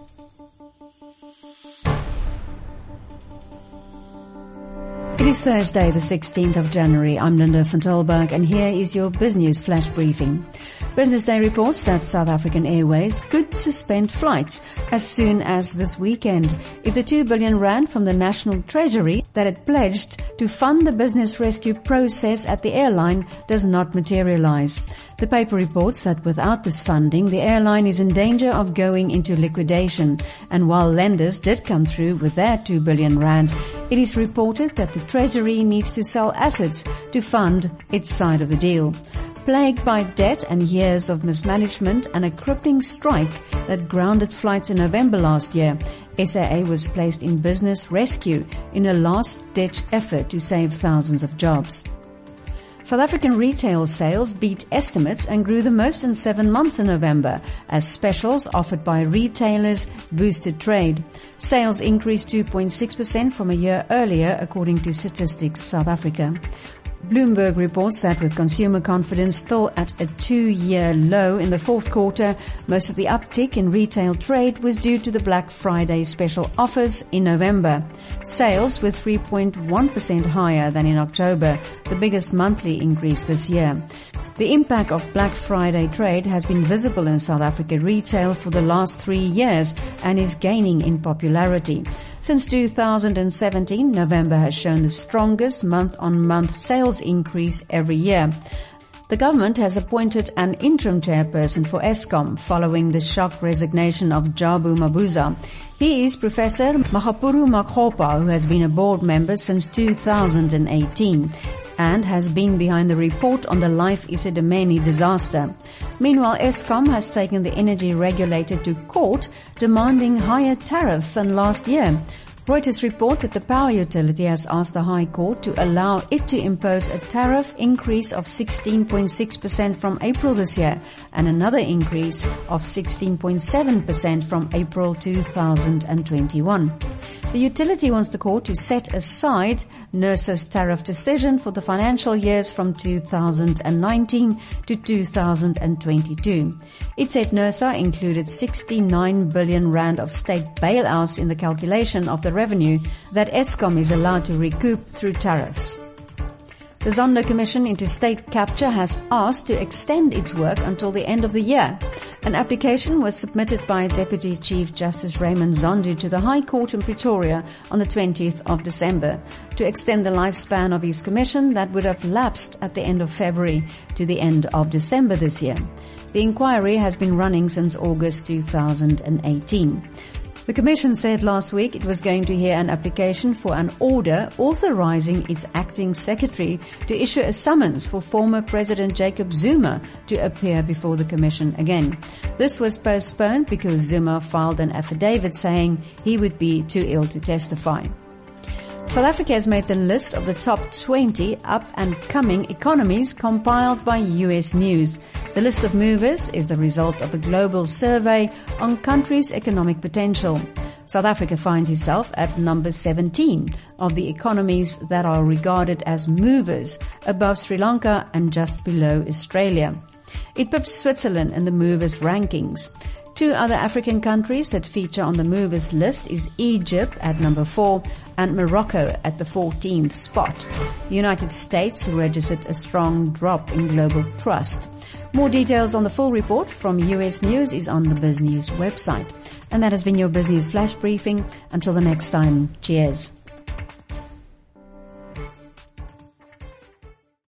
It is Thursday, the 16th of January. I'm Linda van Tolberg, and here is your BizNews flash briefing. Business Day reports that South African Airways could suspend flights as soon as this weekend if the 2 billion rand from the National Treasury that it pledged to fund the business rescue process at the airline does not materialize. The paper reports that without this funding, the airline is in danger of going into liquidation. And while lenders did come through with their 2 billion rand, it is reported that the Treasury needs to sell assets to fund its side of the deal. Plagued by debt and years of mismanagement and a crippling strike that grounded flights in November last year, SAA was placed in business rescue in a last-ditch effort to save thousands of jobs. South African retail sales beat estimates and grew the most in 7 months in November as specials offered by retailers boosted trade. Sales increased 2.6% from a year earlier, according to Statistics South Africa. Bloomberg reports that with consumer confidence still at a 2-year low in the fourth quarter, most of the uptick in retail trade was due to the Black Friday special offers in November. Sales were 3.1% higher than in October, the biggest monthly increase this year. The impact of Black Friday trade has been visible in South Africa retail for the last 3 years and is gaining in popularity. Since 2017, November has shown the strongest month-on-month sales increase every year. The government has appointed an interim chairperson for Eskom following the shock resignation of Jabu Mabuza. He is Professor Magapuru Makgopa, who has been a board member since 2018 and has been behind the report on the Life Isidimeni disaster. Meanwhile, Eskom has taken the energy regulator to court, demanding higher tariffs than last year. Reuters report that the power utility has asked the High Court to allow it to impose a tariff increase of 16.6% from April this year and another increase of 16.7% from April 2021. The utility wants the court to set aside NERSA's tariff decision for the financial years from 2019 to 2022. It said NERSA included 69 billion rand of state bailouts in the calculation of the revenue that Eskom is allowed to recoup through tariffs. The Zondo Commission into State Capture has asked to extend its work until the end of the year. An application was submitted by Deputy Chief Justice Raymond Zondo to the High Court in Pretoria on the 20th of December to extend the lifespan of his commission that would have lapsed at the end of February to the end of December this year. The inquiry has been running since August 2018. The Commission said last week it was going to hear an application for an order authorizing its acting secretary to issue a summons for former President Jacob Zuma to appear before the Commission again. This was postponed because Zuma filed an affidavit saying he would be too ill to testify. South Africa has made the list of the top 20 up-and-coming economies compiled by US News. The list of movers is the result of a global survey on countries' economic potential. South Africa finds itself at number 17 of the economies that are regarded as movers, above Sri Lanka and just below Australia. It pips Switzerland in the movers rankings. 2 other African countries that feature on the movers list is Egypt at number 4 and Morocco at the 14th spot. The United States registered a strong drop in global trust. More details on the full report from US News is on the BizNews website. And that has been your BizNews Flash Briefing. Until the next time, cheers.